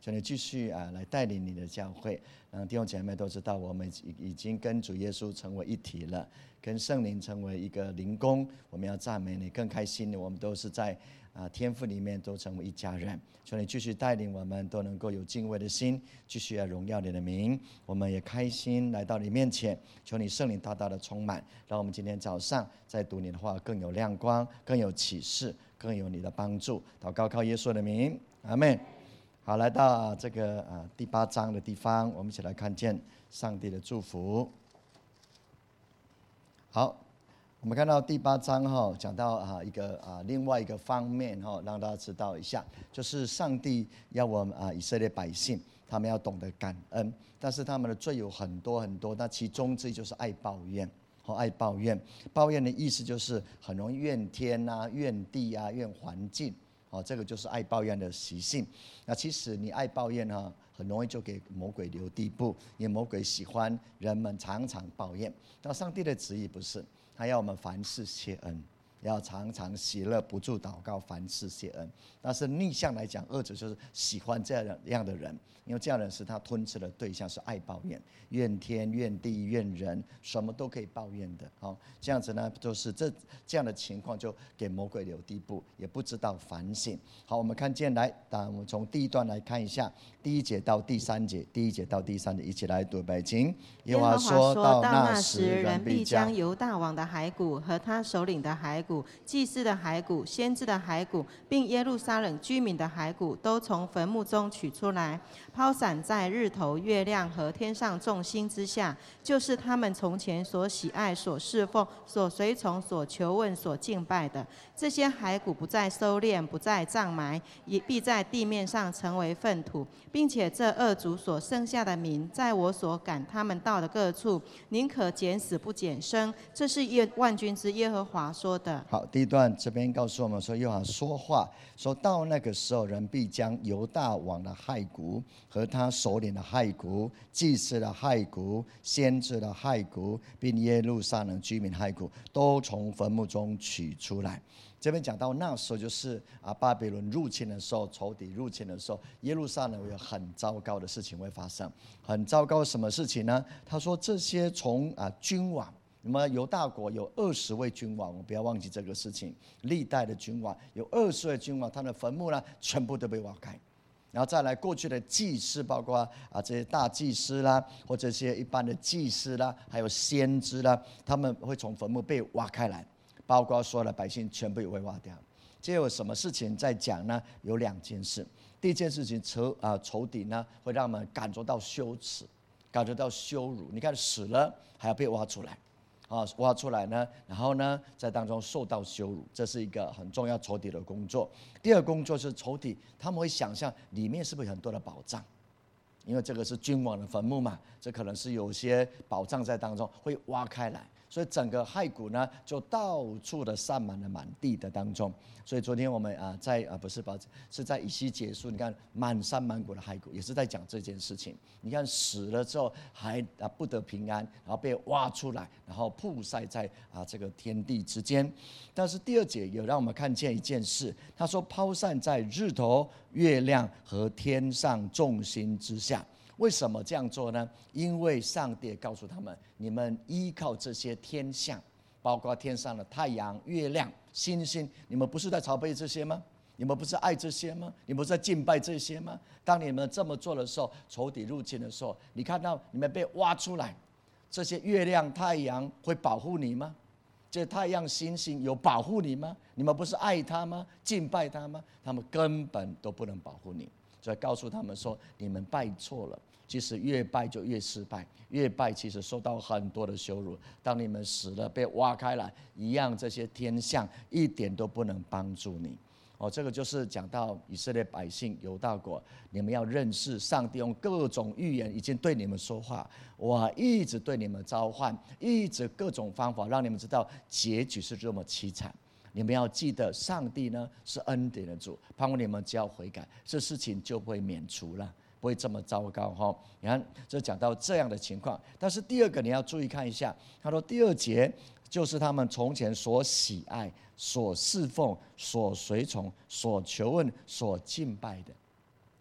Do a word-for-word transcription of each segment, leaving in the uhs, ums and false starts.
求你继续啊来带领你的教会。让弟兄姐妹都知道，我们已经跟主耶稣成为一体了，跟圣灵成为一个灵宫。我们要赞美你，更开心的，我们都是在啊天父里面都成为一家人。求你继续带领我们，都能够有敬畏的心，继续要荣耀你的名。我们也开心来到你面前，求你圣灵大大的充满，让我们今天早上在读你的话更有亮光，更有启示，更有你的帮助。祷告靠耶稣的名，阿们。好，来到这个啊第八章的地方，我们一起来看见上帝的祝福。好，我们看到第八章哈，讲到啊一个啊另外一个方面哈，让大家知道一下，就是上帝要我们啊以色列百姓，他们要懂得感恩，但是他们的罪有很多很多，那其中之一就是爱抱怨。好，爱抱怨，抱怨的意思就是很容易怨天啊、怨地啊、怨环境。哦，这个就是爱抱怨的习性。那其实你爱抱怨哈，很容易就给魔鬼留地步，因为魔鬼喜欢人们常常抱怨。那上帝的旨意不是，他要我们凡事谢恩，要常常喜乐，不住祷告，凡事谢恩。但是逆向来讲，二者就是喜欢这样的人，因为这样的人是他吞吃的对象，是爱抱怨、怨天、怨地、怨人，什么都可以抱怨的。好，这样子呢，就是这这样的情况就给魔鬼留地步，也不知道反省。好，我们看见来，我们从第一段来看一下，第一节到第三节，第一节到第三节，一起来读北经。 耶和华说：到那时，人必将犹大王的骸骨和他首领的骸骨、祭司的骸骨、先知的骸骨，并耶路撒冷居民的骸骨，都从坟墓中取出来，抛散在日头、月亮和天上众星之下，就是他们从前所喜爱、所侍奉、所随从、所求问、所敬拜的。这些骸骨不再收敛，不再葬埋，也必在地面上成为粪土，并且这二族所生下的民，在我所赶他们到的各处，宁可减死不减生。这是耶万军之耶和华说的。 好，第一段这边告诉我们说，耶和华说话，说到那个时候，人必将犹大王的骸骨和他首领的骸骨、祭司的骸骨、先知的骸骨，并耶路撒冷居民骸骨，都从坟墓中取出来。这边讲到那时候就是啊，巴比伦入侵的时候，仇敌入侵的时候，耶路撒冷有很糟糕的事情会发生。很糟糕什么事情呢？他说这些从啊君王，那么犹大国有二十位君王，我们不要忘记这个事情。历代的君王有二十位君王，他的坟墓呢全部都被挖开。然后再来过去的祭司，包括啊这些大祭司啦，或者这些一般的祭司啦，还有先知啦，他们会从坟墓被挖开来。包括所有的百姓全部也会挖掉。这有什么事情在讲呢？有两件事。第一件事情，仇啊仇敌呢会让我们感觉到羞耻，感觉到羞辱。你看死了还要被挖出来，啊挖出来呢，然后呢在当中受到羞辱，这是一个很重要仇敌的工作。第二工作是仇敌他们会想象里面是不是有很多的宝藏，因为这个是君王的坟墓嘛，这可能是有些宝藏在当中，会挖开来。所以整个骸骨呢，就到处的散满了满地的当中。所以昨天我们啊，在啊不是把是在以西结书，你看满山满谷的骸骨，也是在讲这件事情。你看死了之后还啊不得平安，然后被挖出来，然后曝晒在啊这个天地之间。但是第二节有让我们看见一件事，他说抛散在日头、月亮和天上众星之下。为什么这样做呢？因为上帝告诉他们，你们依靠这些天象，包括天上的太阳、月亮、星星，你们不是在朝拜这些吗？你们不是爱这些吗？你们不是在敬拜这些吗？当你们这么做的时候，仇敌入侵的时候，你看到你们被挖出来，这些月亮、太阳会保护你吗？这太阳、星星有保护你吗？你们不是爱他吗？敬拜他吗？他们根本都不能保护你。所以告诉他们说，你们拜错了。其实越拜就越失败，越拜其实受到很多的羞辱。当你们死了被挖开来一样，这些天象一点都不能帮助你。哦，这个就是讲到以色列百姓犹大国，你们要认识上帝用各种预言已经对你们说话，我一直对你们召唤，一直各种方法让你们知道结局是这么凄惨。你们要记得，上帝呢是恩典的主，盼望你们只要悔改，这事情就会免除了，不会这么糟糕哈。你看，这讲到这样的情况，但是第二个你要注意看一下，他说第二节就是他们从前所喜爱、所侍奉、所随从、所求问、所敬拜的。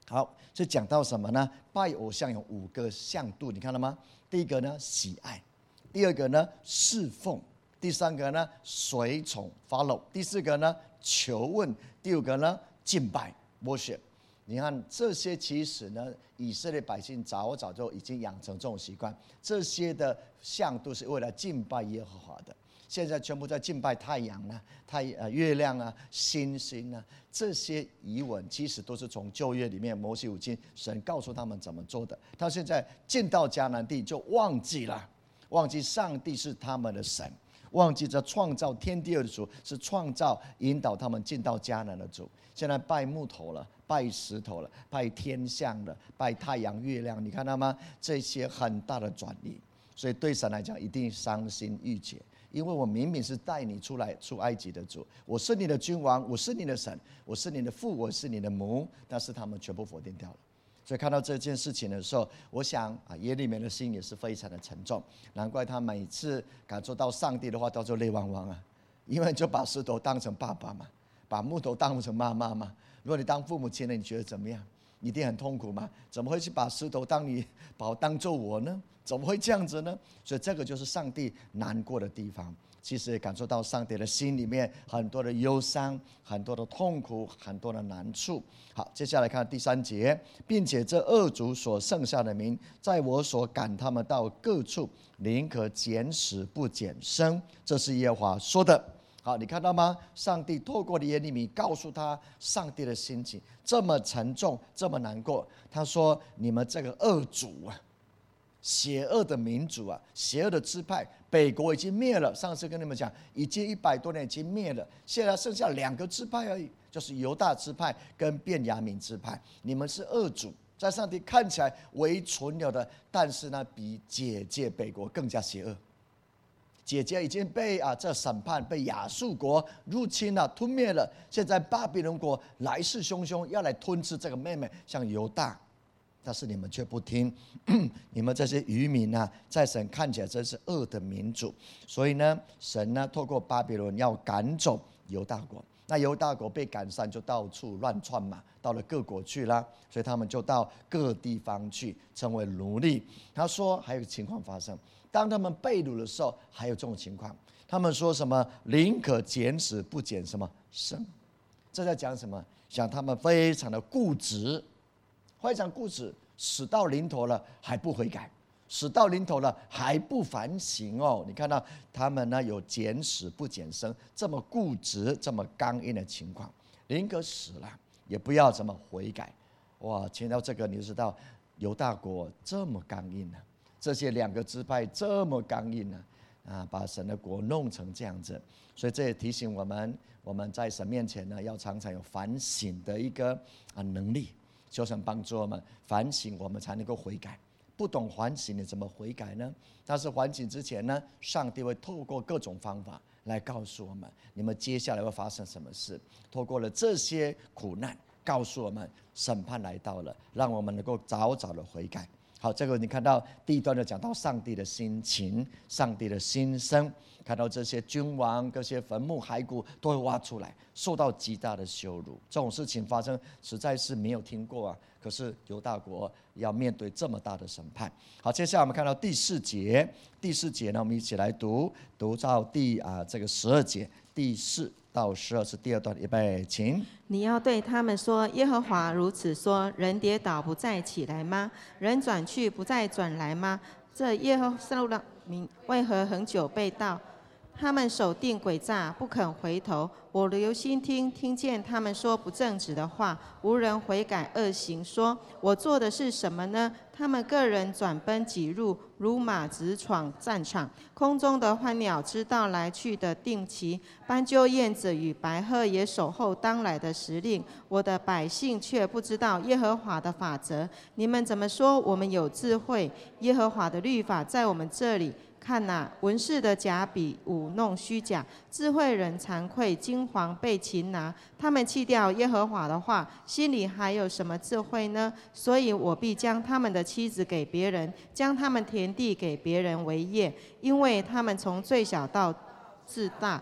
好，这讲到什么呢？拜偶像有五个向度，你看到吗？第一个呢，喜爱；第二个呢，侍奉；第三个呢，随从 follow；第四个呢，求问；第五个呢，敬拜 worship。你看这些，其实呢，以色列百姓早早就已经养成这种习惯。这些的向度是为了敬拜耶和华的。现在全部在敬拜太阳啊、太呃月亮啊、星星啊，这些仪文其实都是从旧约里面摩西五经神告诉他们怎么做的。他现在进到迦南地就忘记了，忘记上帝是他们的神，忘记这创造天地的主是创造引导他们进到迦南的主。现在拜木头了，拜石头了，拜天象了，拜太阳月亮，你看到吗？这些很大的转移，所以对神来讲一定伤心欲绝。因为我明明是带你出来出埃及的主，我是你的君王，我是你的神，我是你的父，我是你的母，但是他们全部否定掉了。所以看到这件事情的时候，我想啊，耶利米的心也是非常的沉重，难怪他每次感受到上帝的话，都就泪汪汪啊，因为就把石头当成爸爸嘛，把木头当成妈妈嘛。如果你当父母亲了，你觉得怎么样？你一定很痛苦吗？怎么会去把石头当你把我当做我呢？怎么会这样子呢？所以这个就是上帝难过的地方。其实也感受到上帝的心里面很多的忧伤，很多的痛苦，很多的难处。好，接下来看第三节，并且这二族所剩下的民，在我所赶他们到各处，宁可减死不减生，这是耶和华说的。好，你看到吗？上帝透过耶利米告诉他上帝的心情，这么沉重，这么难过。他说：“你们这个恶主啊，邪恶的民族啊，邪恶的支派，北国已经灭了。上次跟你们讲，已经一百多年已经灭了，现在剩下两个支派而已，就是犹大支派跟便雅悯支派。你们是恶主，在上帝看起来为存了的，但是呢，比姐姐北国更加邪恶。”姐姐已经被啊这审判，被亚述国入侵了、吞灭了。现在巴比伦国来势汹汹，要来吞吃这个妹妹，像犹大，但是你们却不听。你们这些渔民啊，在神看起来真是恶的民族。所以呢，神呢透过巴比伦要赶走犹大国。那犹大国被赶散，就到处乱窜嘛，到了各国去啦。所以他们就到各地方去，成为奴隶。他说还有情况发生。当他们被掳的时候，还有这种情况。他们说什么？宁可减死，不减什么生。这在讲什么？讲他们非常的固执，非常固执，死到临头了还不悔改，死到临头了还不反省哦。你看到他们呢有减死不减生，这么固执、这么刚硬的情况，宁可死了也不要怎么悔改。哇，听到这个你就知道犹大国这么刚硬啊。这些两个支派这么刚硬呢、啊，啊，把神的国弄成这样子，所以这也提醒我们，我们在神面前呢，要常常有反省的一个啊能力，求神帮助我们反省，我们才能够悔改。不懂反省，你怎么悔改呢？但是反省之前呢，上帝会透过各种方法来告诉我们，你们接下来会发生什么事。透过了这些苦难，告诉我们审判来到了，让我们能够早早的悔改。好，这个你看到第一段就讲到上帝的心情，上帝的心声，看到这些君王、这些坟墓骸骨都会挖出来，受到极大的羞辱。这种事情发生实在是没有听过啊！可是犹大国要面对这么大的审判。好，接下来我们看到第四节，第四节呢，我们一起来读，读到第啊这个十二节，第四到十二是第二段，预备，请。 你要对他们说：耶和华如此说：人跌倒不再起来吗？人转去不再转来吗？这耶和华的民为何恒久被盗？他们守定诡诈，不肯回头。我留心听，听见他们说不正直的话，无人悔改恶行，说：我做的是什么呢？他们个人转奔己路，如马直闯战场。空中的欢鸟知道来去的定期，斑鸠燕子与白鹤也守候当来的时令。我的百姓却不知道耶和华的法则。你们怎么说我们有智慧？耶和华的律法在我们这里。看哪、啊，文士的假比舞弄虚假，智慧人惭愧，金黄被擒拿。他们弃掉耶和华的话，心里还有什么智慧呢？所以我必将他们的妻子给别人，将他们田地给别人为业，因为他们从最小到至大，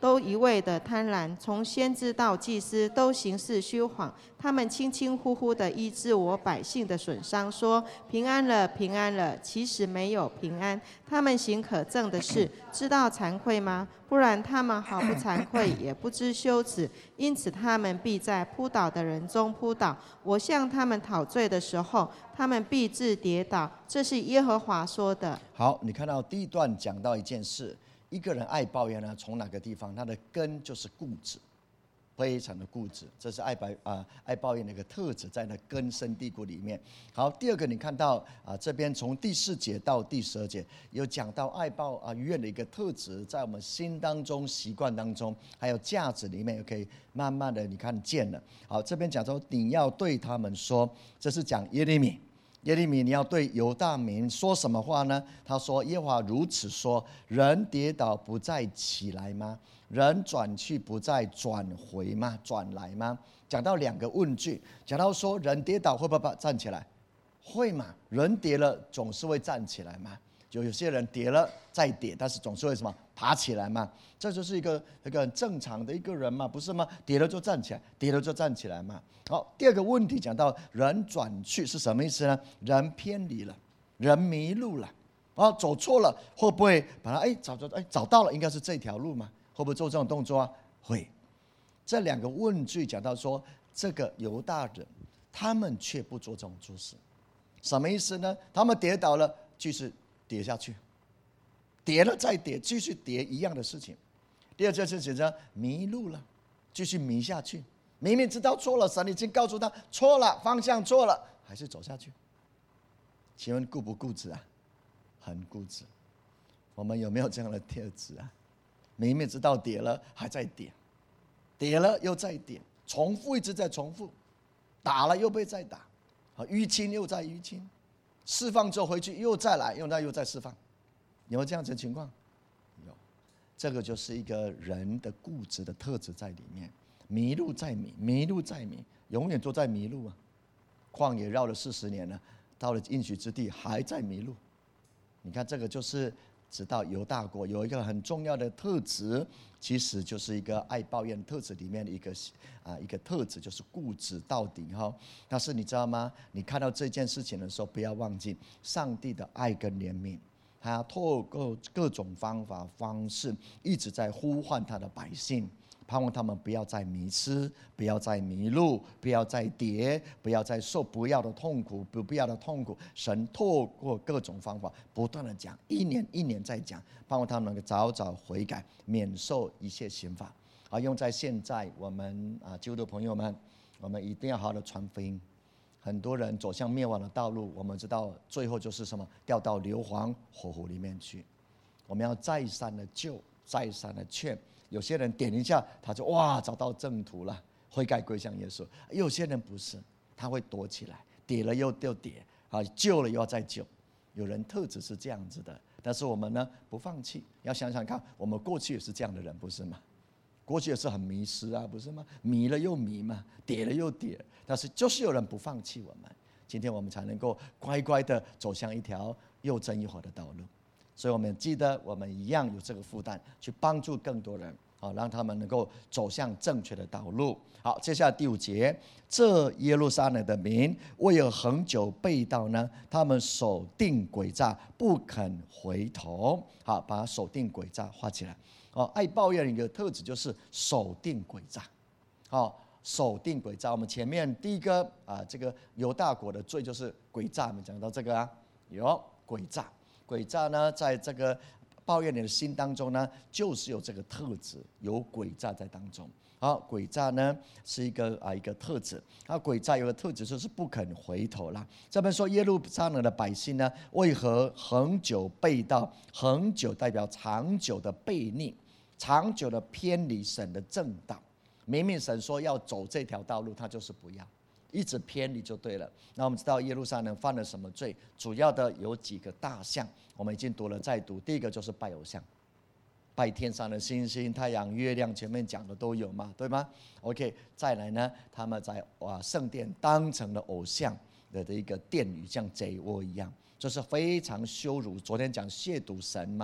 都一味的贪婪，从先知到祭司都行事虚谎。他们轻轻呼呼的医治我百姓的损伤，说平安了，平安了，其实没有平安。他们行可憎的事，知道惭愧吗？不然他们毫不惭愧，也不知羞耻，因此他们必在扑倒的人中扑倒。我向他们讨罪的时候，他们必致跌倒。这是耶和华说的。 好，你看到第一段讲到一件事，一个人爱抱怨呢，从哪个地方？他的根就是固执，非常的固执，这是爱抱啊、呃、爱抱怨的一个特质，在那根深蒂固里面。好，第二个你看到啊、呃、这边从第四节到第十二节有讲到爱抱啊怨的一个特质，在我们心当中、习惯当中，还有价值里面，也可以慢慢的你看见了。好，这边讲说你要对他们说，这是讲耶利米。耶利米，你要对犹大民说什么话呢？他说：“耶和华如此说：人跌倒不再起来吗？人转去不再转回吗？转来吗？”讲到两个问句，讲到说人跌倒会不会站起来？会嘛？人跌了总是会站起来嘛？就有些人跌了再跌，但是总是会什么爬起来嘛？这就是一个一个很正常的一个人嘛，不是吗？跌了就站起来，跌了就站起来嘛。好，第二个问题讲到人转去是什么意思呢？人偏离了，人迷路了，哦，走错了，会不会把他哎找找哎找到了？应该是这条路嘛？会不会做这种动作啊？会。这两个问句讲到说，这个犹大人他们却不做这种做事，什么意思呢？他们跌倒了，继续跌下去，跌了再跌，继续跌一样的事情。第二件事情呢，迷路了，继续迷下去。明明知道错了，神已经告诉他错了，方向错了，还是走下去。请问固不固执啊？很固执。我们有没有这样的特质啊？明明知道跌了，还在跌，跌了又再跌，重复一直在重复，打了又被再打，淤青又在淤青，释放之后回去又再来，又再又再释放，有没有这样子的情况？有，这个就是一个人的固执的特质在里面。迷路再迷，迷路再迷，永远都在迷路啊！旷野绕了四十年了，到了应许之地还在迷路。你看，这个就是直到犹大国有一个很重要的特质，其实就是一个爱抱怨特质里面的一个啊一个特质，就是固执到底哈。但是你知道吗？你看到这件事情的时候，不要忘记上帝的爱跟怜悯，他透过各种方法方式，一直在呼唤他的百姓。盼望他们不要再迷失，不要再迷路，不要再跌，不要再受不要的痛苦，不必要的痛苦。神透过各种方法不断的讲，一年一年在讲，盼望他们能够早早悔改，免受一切刑罚。而用在现在，我们啊基督徒朋友们，我们一定要好好的传福音。很多人走向灭亡的道路，我们知道最后就是什么？掉到硫磺火湖里面去。我们要再三的救，再三的劝。有些人点一下，他就哇找到正途了，悔改归向耶稣。有些人不是，他会躲起来，跌了又又跌，啊，救了又要再救。有人特质是这样子的，但是我们呢不放弃。要想想看，我们过去也是这样的人，不是吗？过去也是很迷失啊，不是吗？迷了又迷嘛，跌了又跌，但是就是有人不放弃我们。今天我们才能够乖乖的走向一条又真又活的道路。所以我们记得，我们一样有这个负担，去帮助更多人，好让他们能够走向正确的道路。好，接下来第五节，这耶路撒冷的民为何恒久背道呢？他们守定诡诈，不肯回头。好，把守定诡诈画起来。哦，爱抱怨的一个特质就是守定诡诈。好，守定诡诈。我们前面第一个啊，这个犹大国的罪就是诡诈，我们讲到这个啊，有诡诈。诡诈呢，在这个抱怨你的心当中呢，就是有这个特质，有诡诈在当中。好，诡诈呢是一个啊一个特质。啊，诡诈有个特质就是不肯回头啦。这边说耶路撒冷的百姓呢，为何恒久背道？恒久代表长久的悖逆，长久的偏离神的正道。明明神说要走这条道路，他就是不要。一直偏离就对了。那我们知道耶路撒冷犯了什么罪？主要的有几个大项，我们已经读了再读。第一个就是拜偶像，拜天上的星星、太阳、月亮，前面讲的都有嘛，对吗 ？OK， 再来呢，他们在哇圣殿当成了偶像的的一个殿宇，像贼窝一样，这是非常羞辱。昨天讲亵渎神嘛，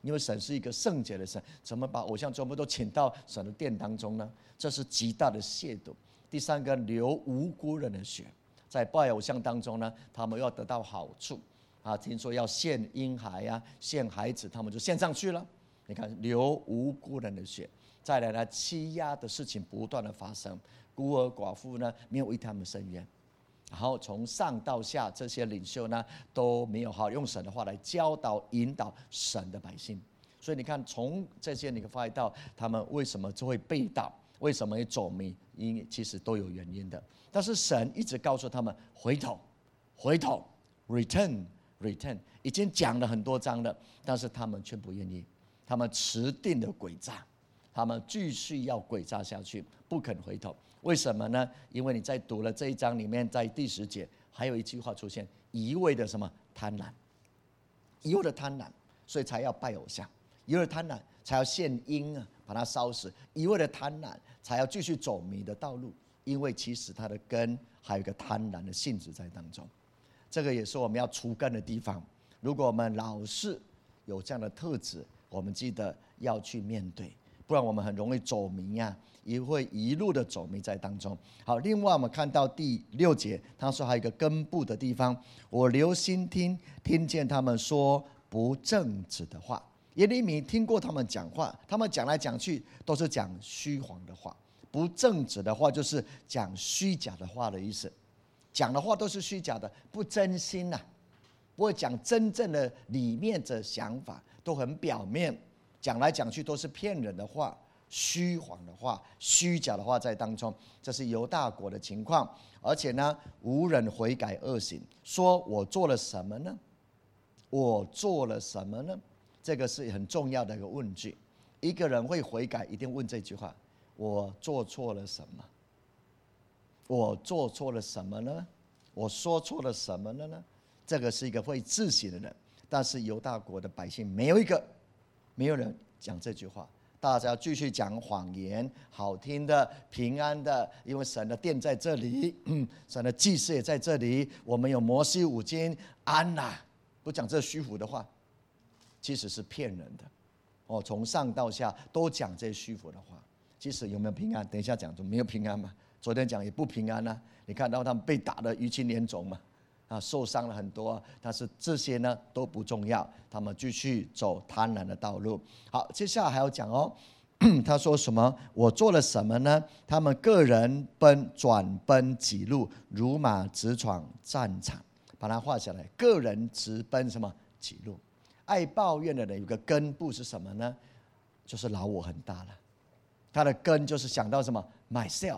因为神是一个圣洁的神，怎么把偶像全部都请到神的殿当中呢？这是极大的亵渎。第三个，流无辜人的血，在拜偶像当中呢，他们要得到好处啊，听说要献婴孩啊，献孩子，他们就献上去了。你看，流无辜人的血。再来呢，欺压的事情不断的发生，孤儿寡妇呢没有为他们伸冤，然后从上到下这些领袖呢都没有好用神的话来教导引导神的百姓。所以你看，从这些你可以发现到他们为什么就会背道，为什么会走迷，因其实都有原因的。但是神一直告诉他们回头，回头 ，return return， 已经讲了很多章了，但是他们却不愿意，他们持定的诡诈。他们继续要诡诈下去，不肯回头。为什么呢？因为你在读了这一章里面，在第十节还有一句话出现：一味的什么贪婪，一味的贪婪，所以才要拜偶像；一味的贪婪，才要献婴啊，把它烧死；一味的贪婪，才要继续走迷的道路。因为其实它的根还有一个贪婪的性质在当中，这个也是我们要除根的地方。如果我们老是有这样的特质，我们记得要去面对。不然我们很容易走迷啊，也会一路的走迷在当中。好，另外我们看到第六节，他说还有一个根部的地方，我留心听，听见他们说不正直的话。耶利米听过他们讲话，他们讲来讲去都是讲虚谎的话，不正直的话就是讲虚假的话的意思，讲的话都是虚假的，不真心呐、啊，不会讲真正的里面的想法，都很表面。讲来讲去都是骗人的话、虚谎的话、虚假的话在当中，这是犹大国的情况。而且呢，无人悔改恶行，说我做了什么呢？我做了什么呢？这个是很重要的一个问句。一个人会悔改，一定问这句话：我做错了什么？我做错了什么呢？我说错了什么了呢？这个是一个会自省的人。但是犹大国的百姓没有一个。没有人讲这句话，大家继续讲谎言，好听的、平安的，因为神的殿在这里，嗯、神的祭司也在这里，我们有摩西五经，安呐、啊，不讲这虚浮的话，其实是骗人的。哦，从上到下都讲这虚浮的话，其实有没有平安？等一下讲，没有平安嘛？昨天讲也不平安啊，你看到他们被打得鼻青脸肿嘛？啊，受伤了很多，但是这些呢都不重要，他们继续走贪婪的道路。好，接下来还要讲哦，他说什么？我做了什么呢？他们个人奔转奔己路，如马直闯战场。把它画下来，个人直奔什么己路？爱抱怨的人有个根部是什么呢？就是老我很大了，他的根就是想到什么 myself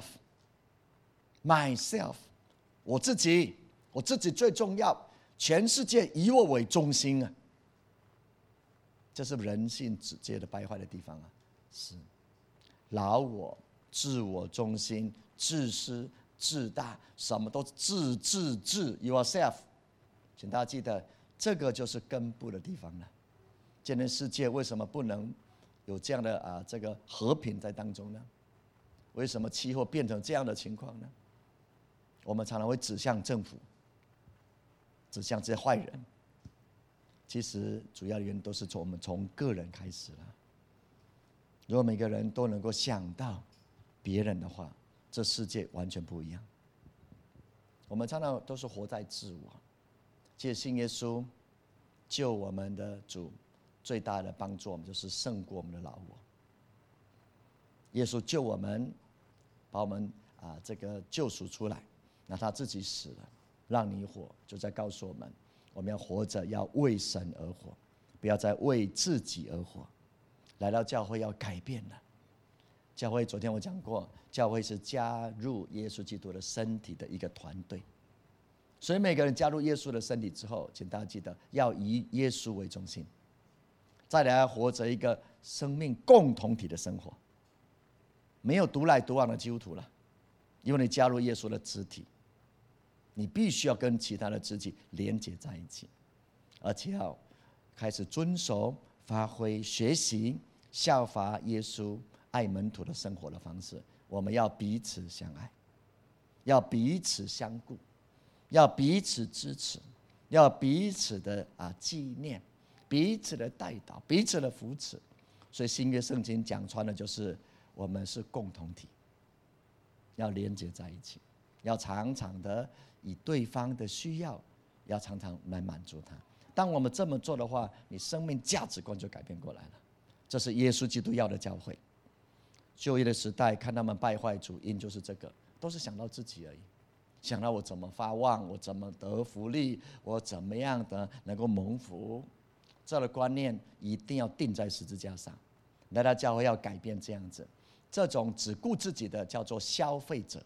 myself 我自己。我自己最重要，全世界以我为中心啊！这是人性直接的败坏的地方啊！是老我、自我中心、自私、自大，什么都自自自 yourself。请大家记得，这个就是根部的地方了。今天世界为什么不能有这样的啊这个和平在当中呢？为什么气候变成这样的情况呢？我们常常会指向政府。指向这些坏人，其实主要的原因都是从我们从个人开始了。如果每个人都能够想到别人的话，这世界完全不一样。我们常常都是活在自我，其实信耶稣救我们的主最大的帮助，我们就是胜过我们的老我。耶稣救我们，把我们啊这个救赎出来，那他自己死了。让你活，就在告诉我们，我们要活着，要为神而活，不要再为自己而活。来到教会要改变了。教会昨天我讲过，教会是加入耶稣基督的身体的一个团队。所以每个人加入耶稣的身体之后，请大家记得要以耶稣为中心，再来活着一个生命共同体的生活。没有独来独往的基督徒了，因为你加入耶稣的肢体。你必须要跟其他的肢体连接在一起，而且要开始遵守、发挥、学习、效法耶稣爱门徒的生活的方式。我们要彼此相爱，要彼此相顾，要彼此支持，要彼此的啊纪念， 彼此的代祷，彼此的扶持。所以新约圣经讲穿的就是我们是共同体，要连接在一起，要常常的以对方的需要，要常常来满足他。当我们这么做的话，你生命价值观就改变过来了。这是耶稣基督要的教会。旧约的时代看他们败坏主因就是这个，都是想到自己而已，想到我怎么发旺，我怎么得福利，我怎么样的能够蒙福。这样的观念一定要定在十字架上。来到教会要改变这样子，这种只顾自己的叫做消费者。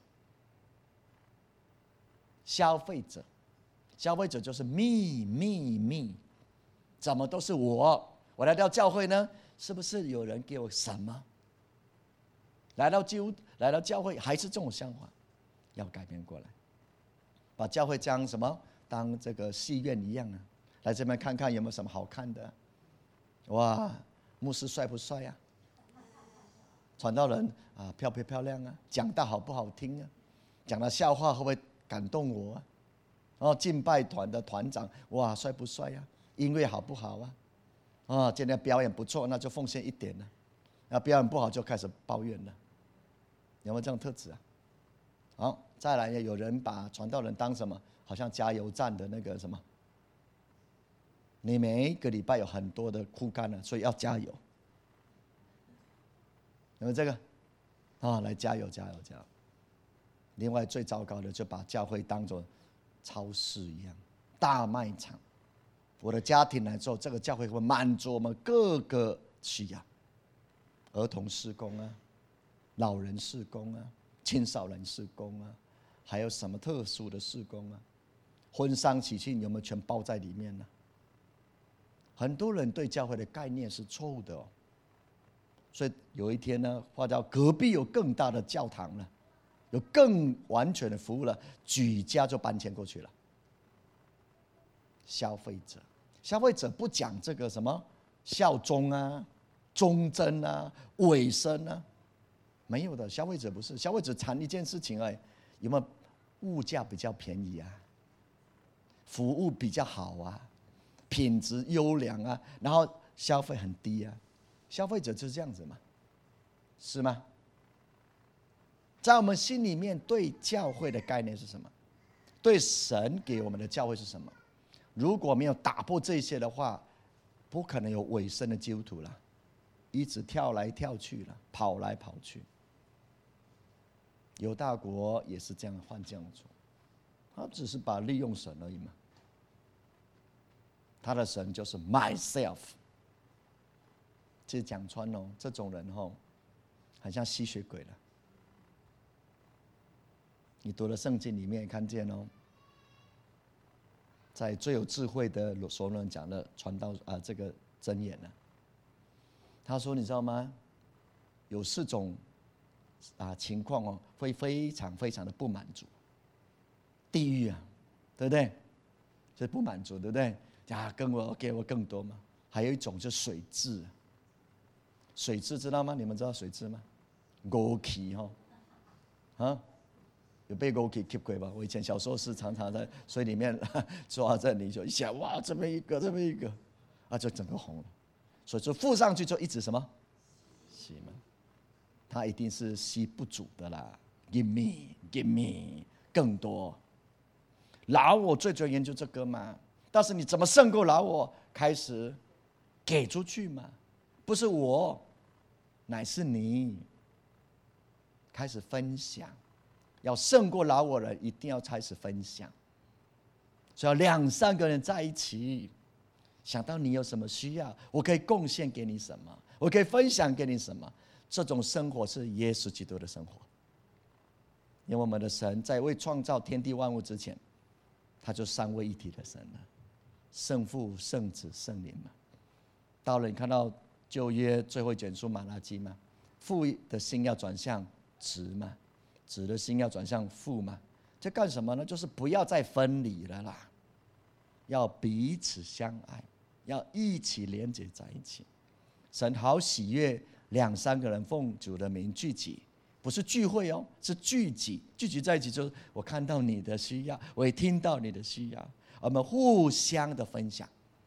消费者，消费者就是 me me me， 怎么都是我。我来到教会呢，是不是有人给我什么？来到教来到教会还是这种想法，要改变过来，把教会当什么？当这个戏院一样啊！来这边看看有没有什么好看的？哇，牧师帅不帅啊？传道人啊漂不漂亮啊？讲道好不好听啊？讲的笑话会不会感动我啊？然后敬拜团的团长哇帅不帅啊？音乐好不好啊？啊，今天表演不错，那就奉献一点了。那表演不好就开始抱怨了。有没有这种特质啊？好，再来有人把传道人当什么？好像加油站的那个什么？你每一个礼拜有很多的枯干了，所以要加油。有没有这个？啊，来加油加油加油！另外最糟糕的，就把教会当作超市一样，大卖场。我的家庭来之后，这个教会会满足我们各个需要，儿童事工啊，老人事工啊，青少年事工啊，还有什么特殊的事工啊？婚丧喜庆有没有全包在里面呢？很多人对教会的概念是错误的哦，所以有一天呢，话叫隔壁有更大的教堂了，有更完全的服务了，举家就搬迁过去了。消费者，消费者不讲这个什么效忠啊、忠贞啊、委身啊，没有的。消费者不是，消费者谈一件事情而已，有没有物价比较便宜啊，服务比较好啊，品质优良啊，然后消费很低啊，消费者就是这样子嘛，是吗？在我们心里面，对教会的概念是什么？对神给我们的教会是什么？如果没有打破这些的话，不可能有委身的基督徒了，一直跳来跳去了，跑来跑去。犹大国也是这样犯这样做，他只是把利用神而已嘛。他的神就是 myself。其实讲穿哦，这种人哦，很像吸血鬼了。你读了圣经里面看见哦，在最有智慧的所罗门讲的传道啊，这个箴言呢，他说你知道吗？有四种啊情况哦，会非常非常的不满足。地狱啊，对不对？是不满足，对不对？啊，跟我给我更多嘛。还有一种是水蛭，水蛭知道吗？你们知道水蛭吗？枸杞哈，啊。有被枸杞吸过吧？我以前小时候是常常在水里面抓着泥鳅，一下哇，这么一个，这么一个，啊，就整个红了。所以就附上去就一直什么吸嘛，它一定是吸不足的啦。Give me, give me， 更多。老我最主要研究这个嘛，但是你怎么胜过老我？开始给出去嘛，不是我，乃是你。开始分享。要胜过老我人，一定要开始分享。所以要两三个人在一起，想到你有什么需要，我可以贡献给你什么，我可以分享给你什么。这种生活是耶稣基督的生活。因为我们的神在未创造天地万物之前，他就三位一体的神了，圣父、圣子、圣灵嘛。到了你看到旧约最后一卷书马拉基嘛，父的心要转向子嘛。子的心要转向父嘛，这干什么呢？就是不要再分离了啦，要彼此相爱，要一起连结在一起。神好喜悦两三个人奉主的名聚集，不是聚会哦，是聚集。聚集在一起就是我看到你的需要，我也听到你的需要，我们互相的分享，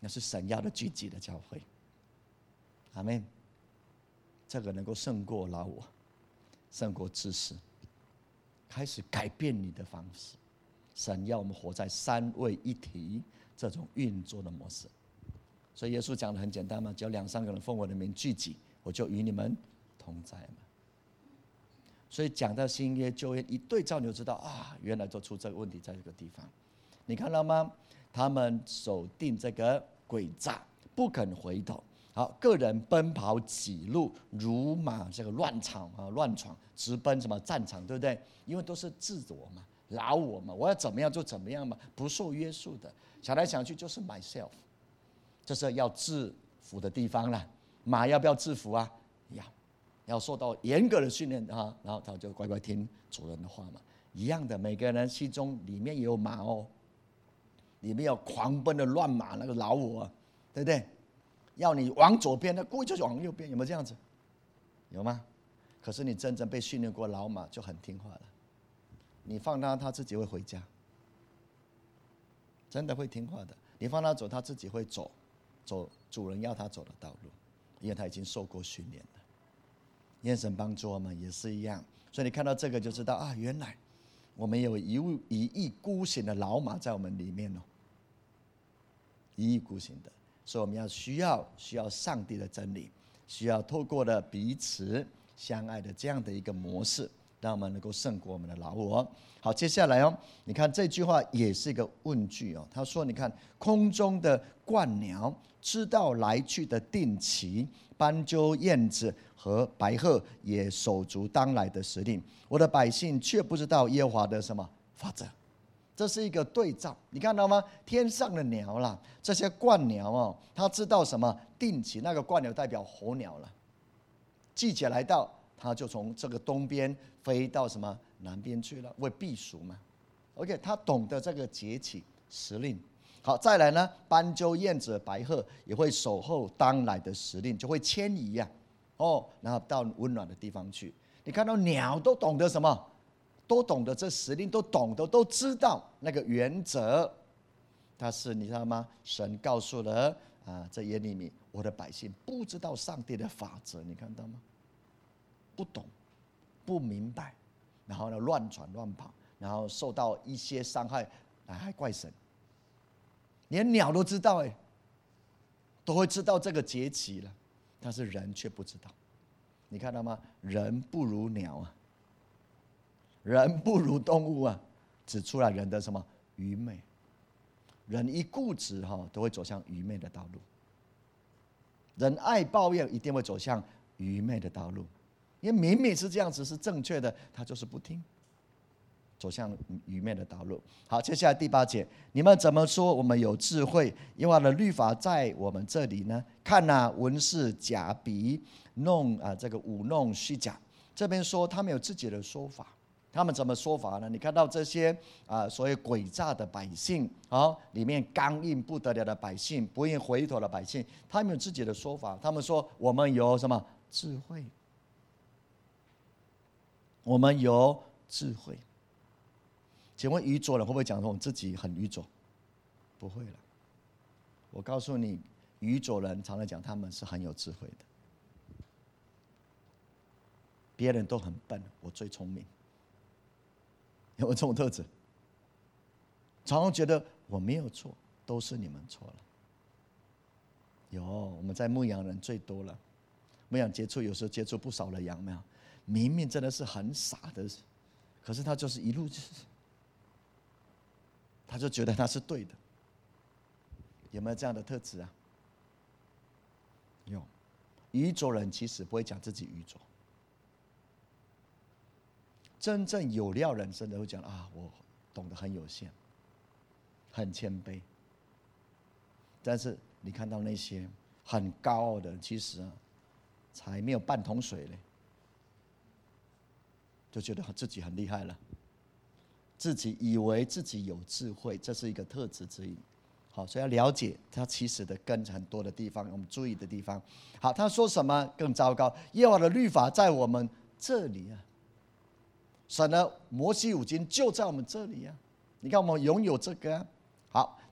那是神要的聚集的教会。阿们。这个能够胜过老我，胜过知识，开始改变你的方式。神要我们活在三位一体这种运作的模式。所以耶稣讲的很简单嘛，只要两三个人奉我的名聚集，我就与你们同在嘛。所以讲到新约旧约一对照，你就知道啊，原来就出这个问题在这个地方。你看到吗？他们守定这个诡诈，不肯回头。好，个人奔跑几路，如马这个乱闯啊，乱闯，直奔什么战场，对不对？因为都是自我嘛，老我嘛，我要怎么样就怎么样嘛，不受约束的。想来想去就是 myself， 这是要制服的地方啦。马要不要制服啊？要，要受到严格的训练啊，然后他就乖乖听主人的话嘛。一样的，每个人心中里面也有马哦，里面有狂奔的乱马，那个老我啊，对不对？要你往左边，他故意就是往右边，有没有这样子？有吗？可是你真正被训练过老马就很听话了，你放他，他自己会回家，真的会听话的。你放他走，他自己会走，走主人要他走的道路，因为他已经受过训练了。愿神帮助我们也是一样，所以你看到这个就知道啊，原来我们有一一意孤行的老马在我们里面哦，一意孤行的。所以我们要需要需要上帝的真理，需要透过了彼此相爱的这样的一个模式，让我们能够胜过我们的老我。好，接下来哦，你看这句话也是一个问句哦。他说：“你看空中的鹳鸟知道来去的定期，斑鸠、燕子和白鹤也手足当来的时令，我的百姓却不知道耶和华的什么法则。”这是一个对照，你看到吗？天上的鸟啦，这些鹳鸟哦，它知道什么定期？那个鹳鸟代表候鸟了，季节来到，它就从这个东边飞到什么南边去了，为避暑嘛。OK， 它懂得这个节气时令。好，再来呢，斑鸠、燕子、白鹤也会守候当来的时令，就会迁移呀、啊，哦，然后到温暖的地方去。你看到鸟都懂得什么？都懂得这时令，都懂得，都知道那个原则。但是你知道吗？神告诉了啊，这耶利米，我的百姓不知道上帝的法则，你看到吗？不懂，不明白，然后呢乱闯乱跑，然后受到一些伤害，还怪神。连鸟都知道哎，都会知道这个节期了，但是人却不知道。你看到吗？人不如鸟啊。人不如动物啊，指出来人的什么愚昧。人一固执哈，都会走向愚昧的道路。人爱抱怨，一定会走向愚昧的道路。因为明明是这样子是正确的，他就是不听，走向愚昧的道路。好，接下来第八节，你们怎么说我们有智慧？耶和华的律法在我们这里呢？看啊，文士假笔弄啊，这个舞弄虚假。这边说他们有自己的说法。他们怎么说法呢？你看到这些啊，所谓诡诈的百姓啊，里面刚硬不得了的百姓，不愿回头的百姓，他们有自己的说法。他们说我们有什么智慧？我们有智慧。请问愚拙人会不会讲说我们自己很愚拙？不会了。我告诉你，愚拙人常常讲他们是很有智慧的。别人都很笨，我最聪明。有没有这种特质？常常觉得我没有错，都是你们错了。有，我们在牧羊人最多了。牧羊接触有时候接触不少的羊，没有？明明真的是很傻的，可是他就是一路就是，他就觉得他是对的。有没有这样的特质啊？有。愚拙人其实不会讲自己愚拙。真正有料人真的会讲啊，我懂得很有限，很谦卑。但是你看到那些很高傲的人，其实啊，才没有半桶水嘞，就觉得自己很厉害了，自己以为自己有智慧，这是一个特质之一。好，所以要了解它其实的根很多的地方，我们注意的地方。好，他说什么更糟糕？耶和华的律法在我们这里啊。神的摩西五经就在我们这里啊！你看，我们拥有这个啊。好，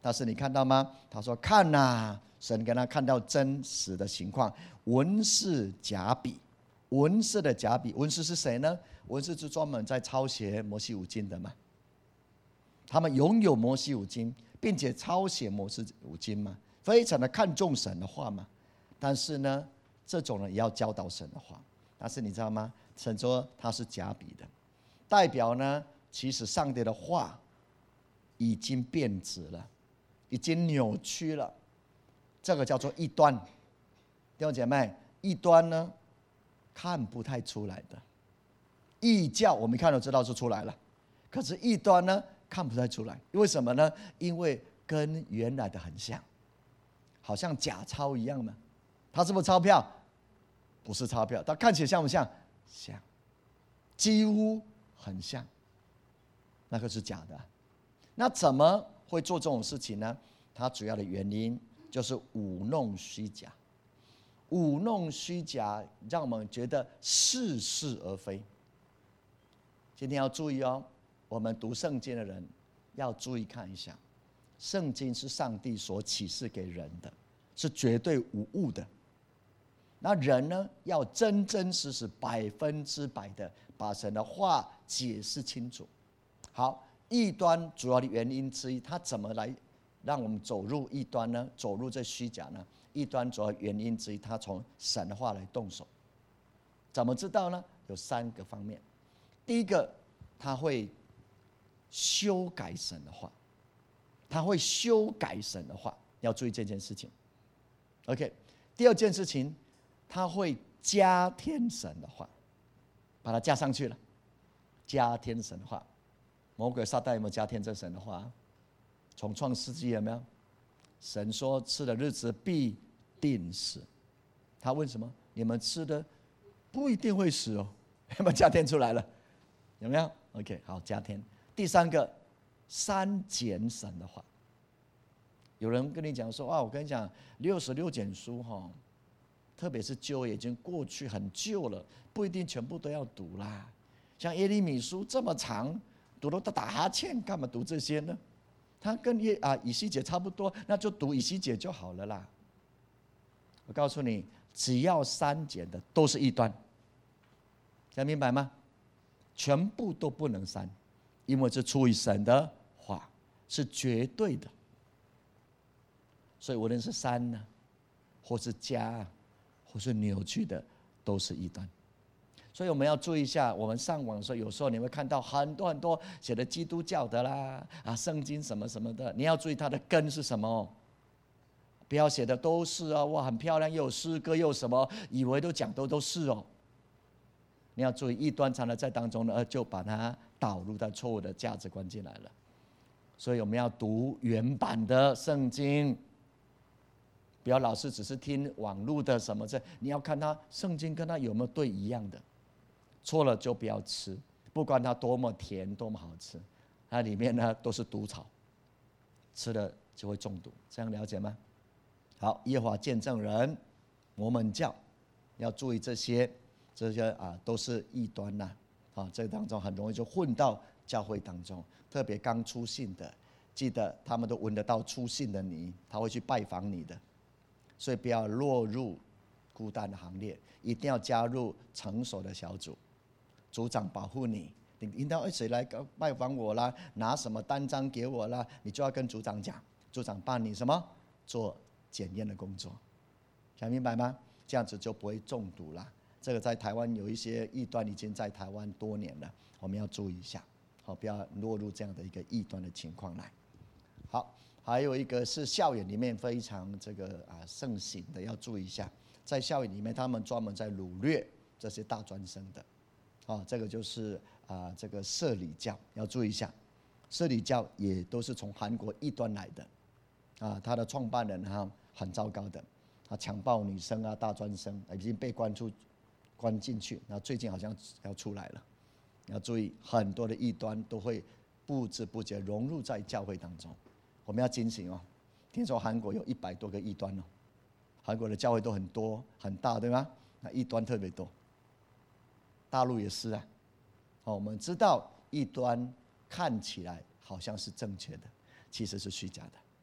但是你看到吗？他说看呐、啊，神跟他看到真实的情况。文士甲比，文士的甲比，文士是谁呢？文士是专门在抄写摩西五经的嘛，他们拥有摩西五经，并且抄写摩西五经嘛，非常的看重神的话嘛。但是呢，这种人也要教导神的话。但是你知道吗？神说他是甲比的，代表呢，其实上帝的话已经变质了，已经扭曲了，这个叫做异端。弟兄姐妹，异端呢看不太出来的，异教我们看都知道是出来了，可是异端呢看不太出来，为什么呢？因为跟原来的很像，好像假钞一样嘛。它是不是钞票？不是钞票，它看起来像不像？像，几乎很像，那个是假的。那怎么会做这种事情呢？它主要的原因就是舞弄虚假，舞弄虚假，让我们觉得似是而非。今天要注意哦，我们读圣经的人要注意看一下，圣经是上帝所启示给人的，是绝对无误的。那人呢，要真真实实、百分之百的把神的话解释清楚。好，异端主要的原因之一，它怎么来让我们走入异端呢？走入这虚假呢？异端主要原因之一，它从神的话来动手。怎么知道呢？有三个方面。第一个，他会修改神的话，他会修改神的话，要注意这件事情。OK， 第二件事情，他会加添神的话，把它加上去了，加添神的话。魔鬼撒旦有没有加添这神的话？从创世纪有没有？神说吃的日子必定死。他问什么？你们吃的不一定会死哦，有没有加添出来了？有没有 ？OK， 好，加添。第三个，删减神的话。有人跟你讲说啊，我跟你讲，六十六卷书哈。特别是旧已经过去很旧了，不一定全部都要读啦。像耶利米书这么长，读了都打哈欠，干嘛读这些呢？它跟耶啊以西结差不多，那就读以西结就好了啦。我告诉你，只要删减的都是异端，想明白吗？全部都不能删，因为是出于神的话，是绝对的。所以无论是删呢，或是加，或是扭曲的，都是异端。所以我们要注意一下，我们上网的时候，有时候你会看到很多很多写的基督教的啦，啊，圣经什么什么的，你要注意它的根是什么。不要写的都是啊，哇，很漂亮，又有诗歌，又有什么，以为都讲都都是哦。你要注意，异端常常在当中呢，就把它导入到错误的价值观进来了。所以我们要读原版的圣经。不要老是只是听网络的什么这，你要看他圣经跟他有没有对一样的，错了就不要吃，不管它多么甜多么好吃，它里面呢都是毒草，吃了就会中毒，这样了解吗？好，耶和华见证人、摩门教要注意这些，这些啊都是异端呐、啊，啊这当中很容易就混到教会当中，特别刚出信的，记得他们都闻得到出信的你，他会去拜访你的。所以不要落入孤单的行列，一定要加入成熟的小组，组长保护你。你听到谁来拜访我啦，拿什么单张给我啦，你就要跟组长讲，组长帮你什么做检验的工作，想明白吗？这样子就不会中毒啦。这个在台湾有一些异端已经在台湾多年了，我们要注意一下，好，不要落入这样的一个异端的情况来。好。还有一个是校园里面非常这个啊盛行的，要注意一下，在校园里面他们专门在掳掠这些大专生的，啊，这个就是啊这个社里教，要注意一下，社里教也都是从韩国异端来的，啊，他的创办人哈很糟糕的，他强暴女生啊，大专生已经被关出关进去，那最近好像要出来了，要注意很多的异端都会不知不觉融入在教会当中。我们要警醒哦！听说韩国有一百多个异端哦，韩国的教会都很多很大，对吗？那异端特别多。大陆也是啊。哦，我们知道异端看起来好像是正确的，其实是虚假的。